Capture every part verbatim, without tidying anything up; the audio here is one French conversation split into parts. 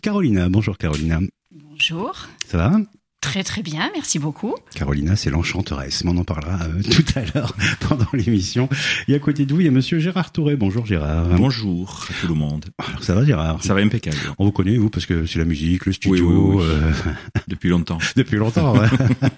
Carolina. Bonjour Carolina. Bonjour. Ça va ? Très très bien, merci beaucoup. Carolina, c'est l'enchanteresse, mais on en parlera euh, tout à l'heure pendant l'émission. Et à côté de vous, il y a monsieur Gérard Touré. Bonjour Gérard. Bonjour à tout le monde. Alors ça va Gérard ? Ça va impeccable. On vous connaît, vous, parce que c'est la musique, le studio. Oui, oui, oui. Euh... Depuis longtemps. Depuis longtemps, ouais.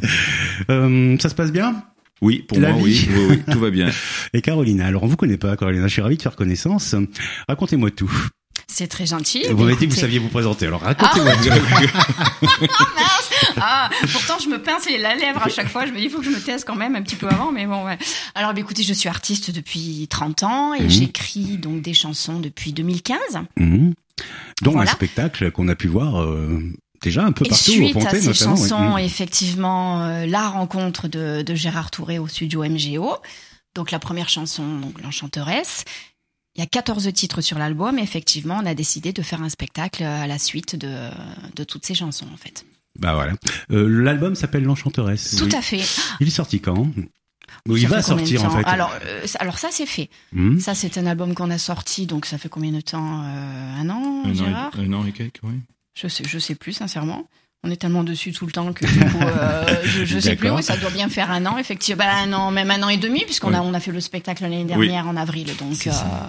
euh, Ça se passe bien ? Oui, pour la moi, vie. oui, oui, oui, tout va bien. Et Carolina, alors on vous connaît pas, Carolina, je suis ravi de faire connaissance. Racontez-moi tout. C'est très gentil. Vous m'avez dit que vous saviez vous présenter, alors racontez-moi ah, tout. Ah mince ah, pourtant je me pince la lèvre à chaque fois, je me dis il faut que je me taise quand même un petit peu avant, mais bon ouais. Alors bah, écoutez, je suis artiste depuis trente ans et mmh. j'écris donc des chansons depuis deux mille quinze. Mmh. Donc voilà. Un spectacle qu'on a pu voir... Euh... Déjà un peu partout, et suite au Pontet, à ces notamment, chansons, oui. effectivement, euh, la rencontre de, de Gérard Touré au studio M G O. Donc la première chanson, donc l'Enchanteresse. Il y a quatorze titres sur l'album. Et effectivement, on a décidé de faire un spectacle à la suite de, de toutes ces chansons, en fait. Bah voilà. Euh, l'album s'appelle L'Enchanteresse. Tout oui. à fait. Il est sorti quand ? Ou il ça va sortir en fait. Alors, euh, alors ça c'est fait. Mmh. Ça c'est un album qu'on a sorti. Donc ça fait combien de temps ? euh, Un an, un Gérard ? an et, Un an et quelques, oui. Je sais, je sais plus, sincèrement. On est tellement dessus tout le temps que du coup, euh, je, je sais plus. Oui, ça doit bien faire un an, effectivement. Bah, un an, même un an et demi, puisqu'on oui. a, on a fait le spectacle l'année dernière oui. en avril. Donc, euh,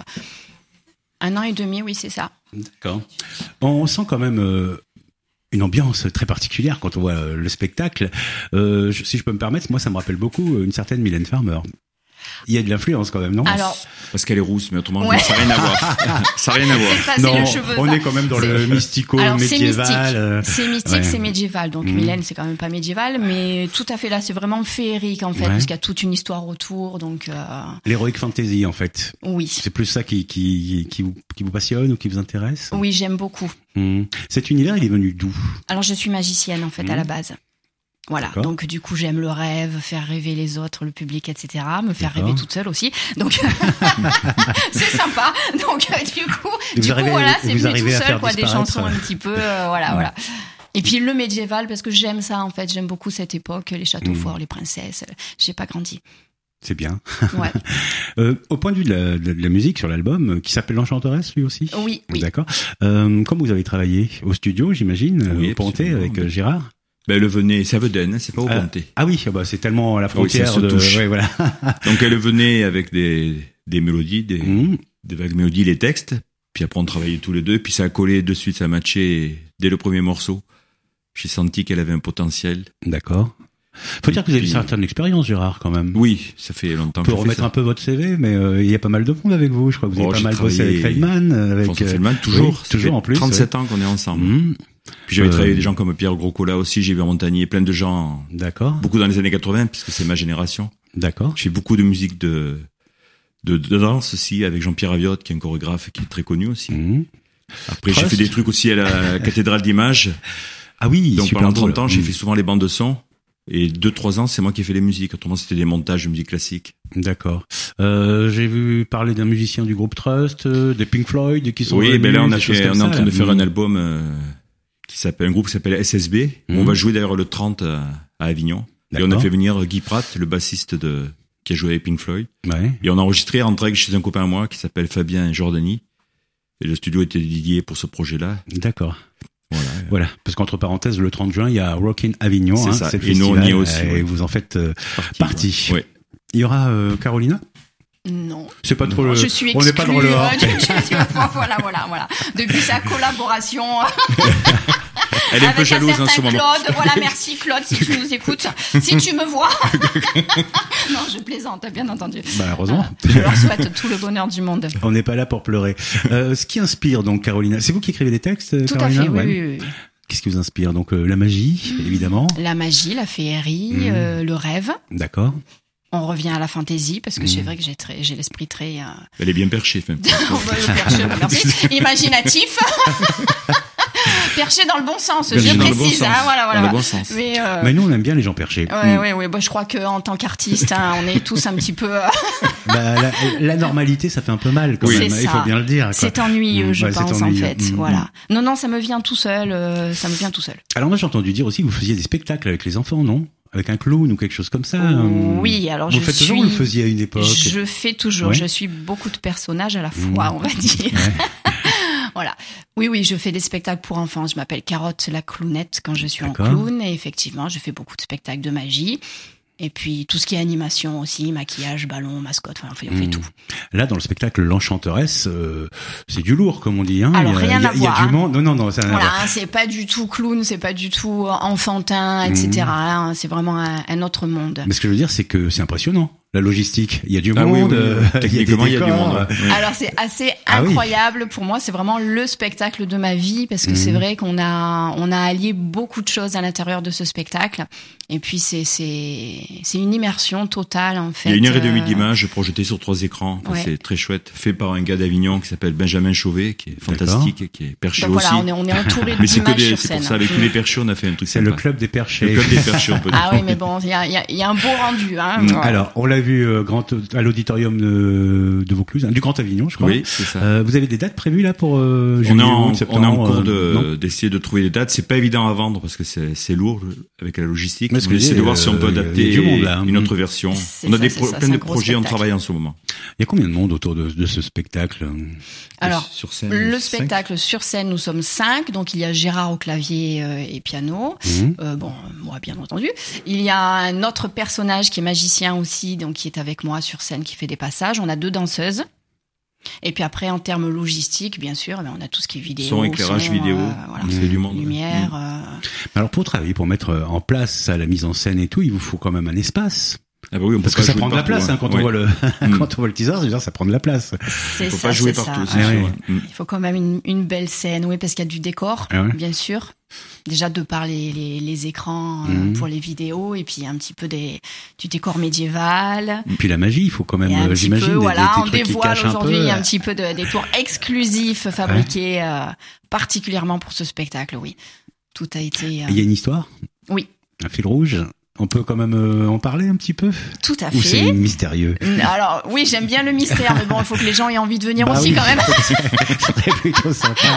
un an et demi, oui, c'est ça. D'accord. On sent quand même euh, une ambiance très particulière quand on voit euh, le spectacle. Euh, je, si je peux me permettre, moi, ça me rappelle beaucoup une certaine Mylène Farmer. Il y a de l'influence quand même, non ? Alors, parce qu'elle est rousse, mais autrement, ouais. ça n'a rien à voir. Ça n'a rien à voir. C'est ça, non, c'est le cheveu, on ça. est quand même dans c'est... le mystico, Alors, médiéval. C'est mystique, c'est, mystique, ouais. c'est médiéval. Donc, mmh. Mylène, c'est quand même pas médiéval, mais tout à fait là, c'est vraiment féerique, en fait, ouais. parce qu'il y a toute une histoire autour, donc... Euh... L'heroic fantasy, en fait. Oui. C'est plus ça qui, qui, qui, vous, qui vous passionne ou qui vous intéresse ? Oui, j'aime beaucoup. Mmh. Cet univers, il est venu d'où ? Alors, je suis magicienne, en fait, mmh. à la base. Voilà, D'accord. donc du coup j'aime le rêve, faire rêver les autres, le public, et cetera. Me faire D'accord. rêver toute seule aussi, donc c'est sympa. Donc du coup, vous du arrivez, coup voilà, c'est venu tout seul, quoi, des chansons euh... un petit peu, euh, voilà, mmh. voilà. Et puis le médiéval, parce que j'aime ça en fait, j'aime beaucoup cette époque, les châteaux mmh. forts, les princesses. J'ai pas grandi. C'est bien. Ouais. euh, au point de vue de la, de la musique sur l'album, qui s'appelle L'Enchanteresse, lui aussi. Oui, oui. D'accord. Euh, comme vous avez travaillé au studio, j'imagine, oui, au Pontet avec euh, Gérard. Ben, elle venait, c'est à Vedène, c'est pas au euh, Pontet. Ah oui, bah, c'est tellement à la frontière oui, de, touche. Ouais, voilà. Donc, elle venait avec des, des mélodies, des, mmh. des vagues mélodies, les textes. Puis après, on travaillait tous les deux. Puis ça a collé de suite, ça a matché dès le premier morceau. J'ai senti qu'elle avait un potentiel. D'accord. Faut dire que vous avez une certaine expérience, Gérard, quand même. Oui, ça fait longtemps que je fais ça. On peut remettre un peu votre C V, mais euh, il y a pas mal de monde avec vous. Je crois que vous avez oh, pas mal bossé avec Feldman. Avec François Feldman, toujours. Oui, toujours en plus. trente-sept ouais. ans qu'on est ensemble. Mmh. Puis j'avais euh... travaillé avec des gens comme Pierre Groscola aussi, j'ai vu à Montagnier, plein de gens. D'accord. Beaucoup dans les années quatre-vingts, puisque c'est ma génération. D'accord. J'ai beaucoup de musique de, de, de danse aussi, avec Jean-Pierre Aviotte, qui est un chorégraphe qui est très connu aussi. Mmh. Après, Trust. J'ai fait des trucs aussi à la cathédrale d'Images. Ah oui, donc super pendant trente beau, ans, j'ai mmh. fait souvent les bandes de son. Et deux, trois ans, c'est moi qui ai fait les musiques. Autrement, c'était des montages de musique classique. D'accord. Euh, j'ai vu parler d'un musicien du groupe Trust, euh, des Pink Floyd, qui sont oui, venus, ben là, on a fait, on est en train de faire mmh. un album, euh, qui s'appelle, un groupe qui s'appelle S S B. Mmh. On va jouer d'ailleurs le trente à, à Avignon. D'accord. Et on a fait venir Guy Pratt, le bassiste de, qui a joué avec Pink Floyd. Ouais. Et on a enregistré en direct chez un copain à moi qui s'appelle Fabien Jordani. Et le studio était dédié pour ce projet-là. D'accord. Voilà. Voilà, parce qu'entre parenthèses, le trente juin, il y a Rockin' Avignon, c'est hein, ça. c'est le et festival, nous on y est aussi. Et ouais. vous en faites euh, partie. partie. Ouais. Il y aura euh, Carolina ? Non. C'est pas trop non, le. Je suis exclue. On n'est pas dans le. Euh, je, je suis, voilà, voilà, voilà. Depuis sa collaboration. Elle est un peu jalouse en ce moment. Claude, voilà, merci Claude, si tu nous écoutes, si tu me vois. Non, je plaisante, bien entendu. Bah, heureusement. Euh, je leur souhaite tout le bonheur du monde. On n'est pas là pour pleurer. Euh, ce qui inspire donc Carolina, c'est vous qui écrivez des textes, tout Carolina ? Tout à fait, ouais. oui, oui, oui. Qu'est-ce qui vous inspire ? Donc euh, la magie, évidemment. La magie, la féerie, mmh. euh, le rêve. D'accord. On revient à la fantaisie parce que mmh. c'est vrai que j'ai très, j'ai l'esprit très. Euh... Elle est bien perchée, même. perché, merci. Imaginatif. Perché dans le bon sens, perché je dans précise. Le bon sens. Hein, voilà, voilà. Dans le bon sens. Mais, euh... Mais nous, on aime bien les gens perchés. Ouais, mmh. ouais, ouais. Bah, je crois que en tant qu'artiste, hein, on est tous un petit peu. bah, la, la normalité, ça fait un peu mal, quand oui. même. Il faut bien le dire. Quoi. C'est ennuyeux, mmh. je ouais, pense, ennuyeux. en fait. Mmh. Voilà. Non, non, ça me vient tout seul. Euh, ça me vient tout seul. Alors moi, j'ai entendu dire aussi que vous faisiez des spectacles avec les enfants, non ? Avec un clown ou quelque chose comme ça. Oui, alors vous je faites suis. toujours, vous le faisiez à une époque. Je fais toujours. Ouais. Je suis beaucoup de personnages à la fois, mmh. on va dire. Ouais. Voilà. Oui, oui, je fais des spectacles pour enfants. Je m'appelle Carotte la clownette quand je suis D'accord. en clown. Et effectivement, je fais beaucoup de spectacles de magie. Et puis, tout ce qui est animation aussi, maquillage, ballon, mascotte, enfin, on fait, on fait Mmh. tout. Là, dans le spectacle L'Enchanteresse, euh, c'est du lourd, comme on dit. Hein. Alors, il y a, rien il y a, à il y a voir, du hein. monde. Non, non, non, ça n'a rien à Voilà, voir. hein, c'est pas du tout clown, c'est pas du tout enfantin, et cetera. Hein, c'est vraiment un, un autre monde. Mais ce que je veux dire, c'est que c'est impressionnant. La logistique, il y a du Ah oui, monde, oui, oui. euh, il y a des Techniquement, il y a du décors. monde. Ouais. Alors c'est assez Ah oui. incroyable pour moi, c'est vraiment le spectacle de ma vie parce que Mhm. c'est vrai qu'on a on a allié beaucoup de choses à l'intérieur de ce spectacle et puis c'est c'est c'est une immersion totale en fait. Il y a une heure et demie euh, d'images projetées sur trois écrans. Enfin, Ouais. C'est très chouette. Fait par un gars d'Avignon qui s'appelle Benjamin Chauvet, qui est fantastique et qui est perché Donc aussi. voilà, on est on est entouré Mais c'est que d'images des, sur c'est scène. pour ça, avec tous les perchés, on a fait un truc C'est sympa. le club des perchés. Le club des perchés, on peut dire. Ah oui, mais bon, il y a il y a il y a un beau rendu hein. Mmh. Alors, on l'a vu euh, grand, à l'auditorium de, de Vaucluse, hein, du Grand Avignon, je crois. Oui, c'est ça. Euh, vous avez des dates prévues là pour euh, On juillet, est, en, août, septembre, on est en cours euh, non de, d'essayer de trouver des dates. C'est pas évident à vendre parce que c'est, c'est lourd avec la logistique. Mais ce On que je essaie dis, de voir si on peut euh, il y a adapter du monde, là. une autre version. C'est On a ça, des c'est pro- ça, plein c'est de un gros projets en spectacle. travail en ce moment. Il y a combien de monde autour de, de ce spectacle? Alors sur scène, le cinq. spectacle sur scène, nous sommes cinq, donc il y a Gérard au clavier euh, et piano. Mmh. Euh, bon, moi bien entendu. Il y a un autre personnage qui est magicien aussi, donc qui est avec moi sur scène, qui fait des passages. On a deux danseuses. Et puis après, en termes logistiques, bien sûr, ben, on a tout ce qui est vidéo, Son, éclairage son, vidéo, euh, voilà, c'est du monde. lumière. Mmh. euh, Alors, pour travailler, pour mettre en place ça, la mise en scène et tout, il vous faut quand même un espace. Ah bah oui, on Parce peut que pas ça jouer prend de la partout, place, hein, quand, Oui. on voit le, Mm. quand on voit le teaser, déjà, ça prend de la place. c'est On peut ça, pas jouer c'est partout, ça. c'est Ah sûr. ouais. ouais. Mm. Il faut quand même une, une belle scène, oui, parce qu'il y a du décor, Ah ouais. bien sûr. Déjà de par les, les, les écrans euh, Mhm. pour les vidéos, et puis un petit peu des, du décor médiéval. Et puis la magie, il faut quand même, Et un euh, petit j'imagine, peu, des, voilà, des, des on trucs qui dévoile cachent un peu. aujourd'hui un petit peu de, des tours exclusifs fabriqués euh, particulièrement pour ce spectacle, oui. Tout a été... euh, Il y a une histoire? Oui. Un fil rouge? On peut quand même euh, en parler un petit peu? Tout à Ou c'est fait. mystérieux? Alors oui, j'aime bien le mystère, mais bon, il faut que les gens aient envie de venir Bah aussi oui. quand même. C'est plutôt sympa.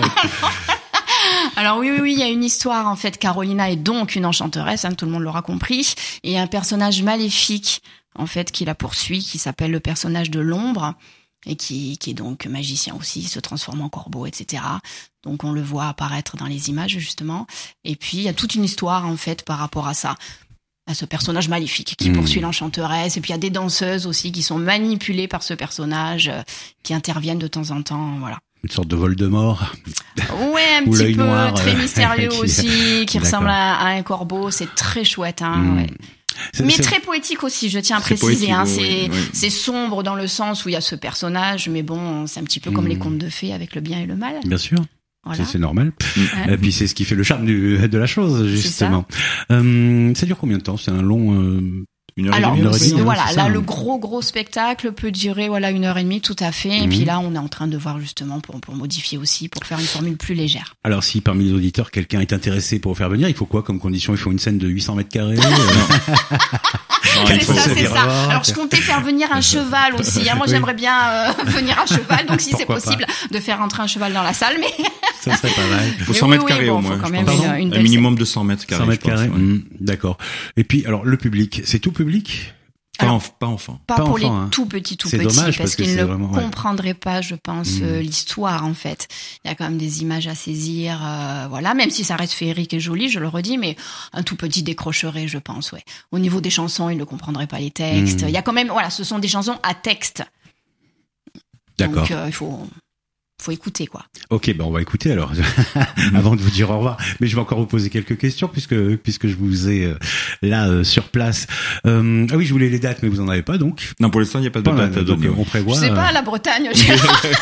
Alors oui, oui, oui, il y a une histoire en fait. Carolina est donc une enchanteresse, hein, tout le monde l'aura compris, et un personnage maléfique en fait qui la poursuit, qui s'appelle le personnage de l'ombre et qui, qui est donc magicien aussi, se transforme en corbeau, et cetera. Donc on le voit apparaître dans les images justement. Et puis il y a toute une histoire en fait par rapport à ça, à ce personnage maléfique qui Mmh. poursuit l'enchanteresse. Et puis il y a des danseuses aussi qui sont manipulées par ce personnage, euh, qui interviennent de temps en temps, voilà. Une sorte de Voldemort. Ouais, un Ou petit l'œil peu noir, très euh, mystérieux qui- aussi, qui D'accord. ressemble à, à un corbeau. C'est très chouette, hein. Mmh. Ouais. C'est- Mais c'est- très poétique aussi, je tiens à Très préciser. poétique, Hein, oui, c'est oui. c'est sombre dans le sens où il y a ce personnage, mais bon, c'est un petit peu comme Mmh. les contes de fées avec le bien et le mal. Bien sûr. Voilà. C'est, c'est normal. Ouais. Et puis c'est ce qui fait le charme du, de la chose, justement. Ça. Euh, ça dure combien de temps? C'est un long... Euh... Une heure Alors, et demie. une heure et aussi. demie, hein, voilà, c'est ça, là, hein. le gros, gros spectacle peut durer, voilà, une heure et demie, tout à fait. Et Mhm. puis là, on est en train de voir justement pour, pour modifier aussi, pour faire une formule plus légère. Alors si parmi les auditeurs, quelqu'un est intéressé pour vous faire venir, il faut quoi comme condition? Il faut une scène de huit cents mètres carrés? euh, Non, C'est il faut- ça, se c'est dire ça. revoir. Alors, je comptais faire venir un cheval aussi. Hein. Moi, Oui. j'aimerais bien euh, venir à cheval. Donc, si c'est Pourquoi possible, de faire entrer un cheval dans la salle. Mais Ça serait pas mal. Il faut Mais cent oui, mètres oui, carrés bon, au faut moins. quand je même pense. une- une Un belle minimum de cent mètres carrés. cent mètres je pense, carrés, ouais. mmh, d'accord. Et puis, alors, le public, c'est tout public? Pas, Alors, enf- pas enfant. pas, Pas pour enfant, les hein. tout petits, tout C'est petits, dommage, parce parce que qu'ils c'est ne vraiment- ouais. comprendraient pas, je pense, Mm. euh, l'histoire en fait. Il y a quand même des images à saisir, euh, voilà. Même si ça reste féerique et joli, je le redis, mais un tout petit décrocherait, je pense, ouais. Au niveau des chansons, ils ne comprendraient pas les textes. Mm. Il y a quand même, voilà, ce sont des chansons à texte. D'accord. Donc, euh, il faut, faut écouter, quoi. Ok, ben on va écouter alors, avant de vous dire au revoir. Mais je vais encore vous poser quelques questions puisque puisque je vous ai euh, là euh, sur place. Euh, ah oui, je voulais les dates, mais vous en avez pas donc. Non, pour l'instant, il n'y a pas de Pas, date à donc donner. euh, on prévoit. Je sais euh, pas, la Bretagne. j'ai-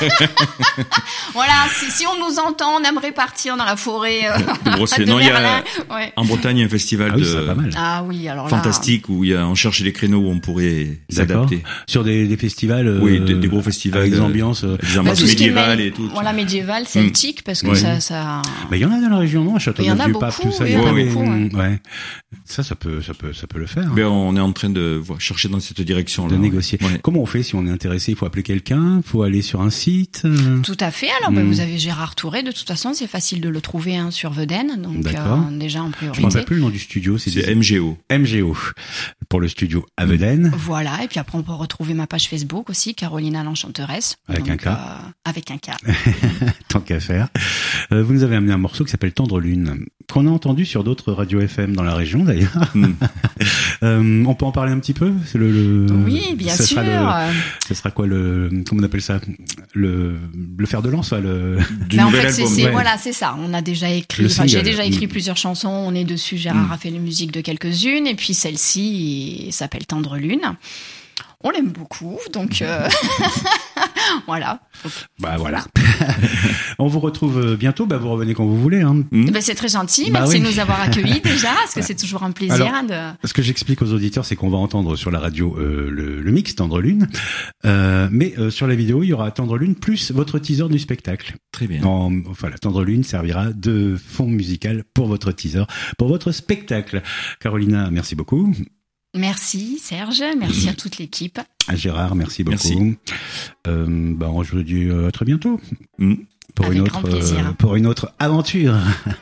voilà, si, si on nous entend, on aimerait partir dans la forêt euh, De brosser. de Non, il y Merlin. a, Ouais. en Bretagne, il y a un festival Ah oui, de c'est pas mal. Ah oui, alors là. fantastique où il y a, on cherche des créneaux où on pourrait D'accord. s'adapter. Sur des, des festivals. euh, Oui, des, des gros festivals. avec des euh, ambiances. euh, Des Bah, ambiances tout ce qui est médiévales mé- et tout. Voilà, médiéval, celtique, parce que Ouais. ça, ça. bah, il y en a dans la région, non? À Il y en a Châteauneuf-du-Pape, beaucoup, tout ça. oui, il y a il y en pas a des- beaucoup, ouais. Ça, ça peut, ça peut, ça peut le faire. Ben, on est en train de voir- chercher dans cette direction-là. De ouais. négocier. Ouais. Comment on fait si on est intéressé? Il faut appeler quelqu'un, il faut aller sur un site. euh, Tout à fait. Alors, bah, Mm. vous avez Gérard Touré. De toute façon, c'est facile de le trouver hein, sur Veden. Donc, D'accord. euh, déjà en Je me priorité. rappelle plus le nom du studio. C'est, C'est des- M G O. M G O pour le studio Aveden. Voilà. Et puis après, on peut retrouver ma page Facebook aussi, Carolina l'Enchanteresse. Avec Donc, un K. euh, avec un K. faire. Tant qu'à faire. Euh, vous nous avez amené un morceau qui s'appelle Tendre Lune, qu'on a entendu sur d'autres radios F M dans la région d'ailleurs. Mm. euh, on peut en parler un petit peu? C'est le, le, Oui, bien ça sûr. Sera le, ça sera quoi le, comment on appelle ça? Le, le fer de lance, soit le, du ben nouvel en fait, album. C'est, c'est, ouais. Voilà, c'est ça. On a déjà écrit, enfin, j'ai déjà écrit mm. plusieurs chansons. On est dessus. Gérard mm. a fait les musiques de quelques-unes. Et puis celle-ci s'appelle Tendre Lune. On l'aime beaucoup, donc euh... voilà. Donc... Bah voilà. On vous retrouve bientôt. Bah vous revenez quand vous voulez. Hein. Mmh. Bah, c'est très gentil. Bah, merci oui. de nous avoir accueillis déjà, parce que c'est toujours un plaisir. Alors, de... Ce que j'explique aux auditeurs, c'est qu'on va entendre sur la radio euh, le, le mix Tendre Lune, euh, mais euh, sur la vidéo, il y aura Tendre Lune plus votre teaser du spectacle. Très bien. En, enfin, la Tendre Lune servira de fond musical pour votre teaser, pour votre spectacle. Carolina, merci beaucoup. Merci Serge, merci à toute l'équipe. À Gérard, merci beaucoup. Merci. Euh, bah, on se dit à très bientôt mmh. pour Avec une grand autre plaisir. euh, pour une autre aventure.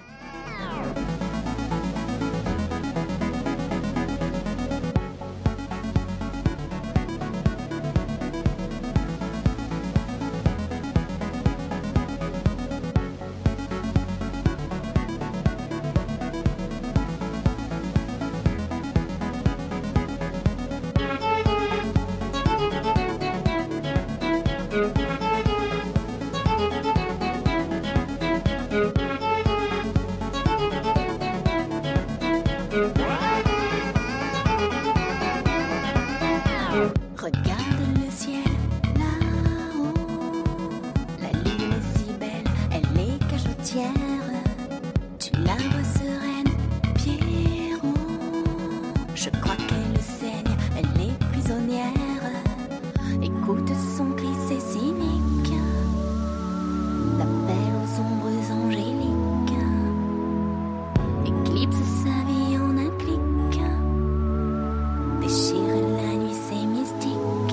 Regarde le ciel là-haut, la lune est si belle, elle est cachotière. Tu la vois sereine, Pierrot. Je crois qu'elle saigne, elle est prisonnière. Écoute son cri, c'est cynique, l'appel aux ombres angéliques, éclipse sa vie en un clic, déchire la nuit, c'est mystique.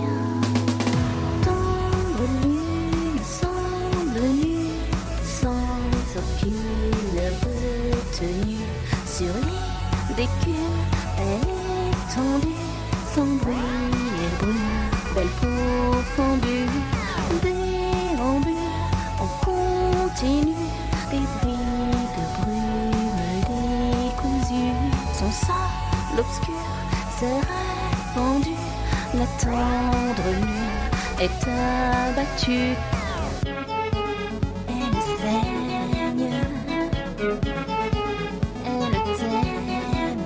Tendre lune, semble nue, sans aucune retenue, sur l'île d'écume, elle est tendue, sans bruit et bruit, belle peau fendue, déambule, on continue, des bruits de brume décousus, son sang, l'obscur, s'est répandu, la tendre lune est abattue. Elle saigne, elle t'aime,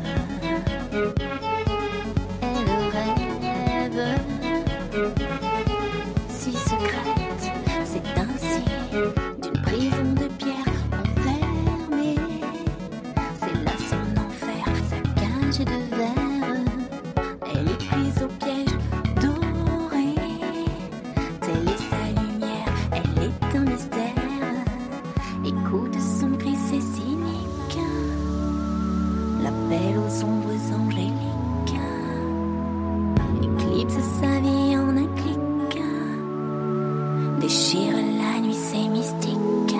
elle rêve, si secrète, c'est ainsi, d'une prison de pierre enfermée, c'est là son enfer, sa cage de verre, elle est prise au piège doré, telle est sa lumière, elle est un mystère, écoute son cri, c'est cynique, l'appel aux ombres angéliques, éclipse sa vie en un clic, déchire la nuit, c'est mystique.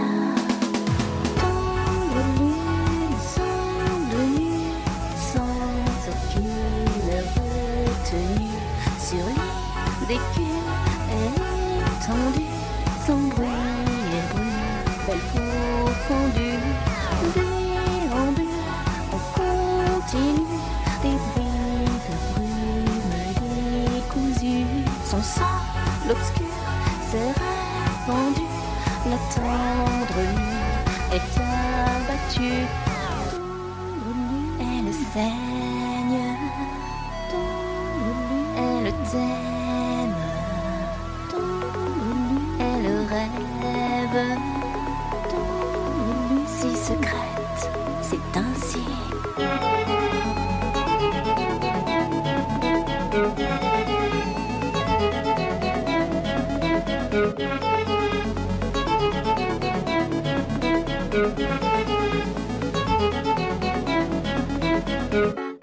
Tendre lune, semble nue, sans aucune retenue, sur l'île d'écume, elle est tendue, sans bruit et bruit, belle peau fendue, déambule, on continue, des bruits de brume décousus, son sang, l'obscur, s'est répandu, la tendre lune est abattue. Elle saigne, elle t'aime, elle rêve, si secrète, c'est ainsi. Thank you.